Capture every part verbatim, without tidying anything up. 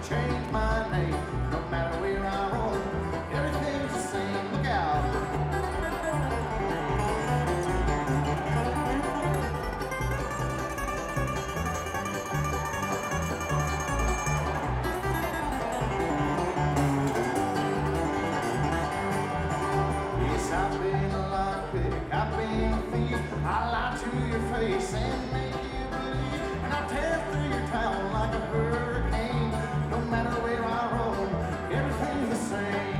change my name. No matter where I roam, everything's the same. Look out. Yes, I've been a lockpick, I've been a thief. I lie to your face and make you believe, and I tear through your town like a hurricane. No matter where I roam, everything's the same.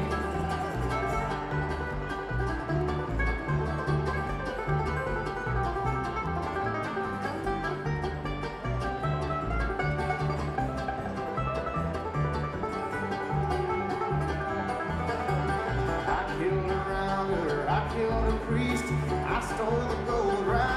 I killed a rounder, I killed a priest, I stole the gold right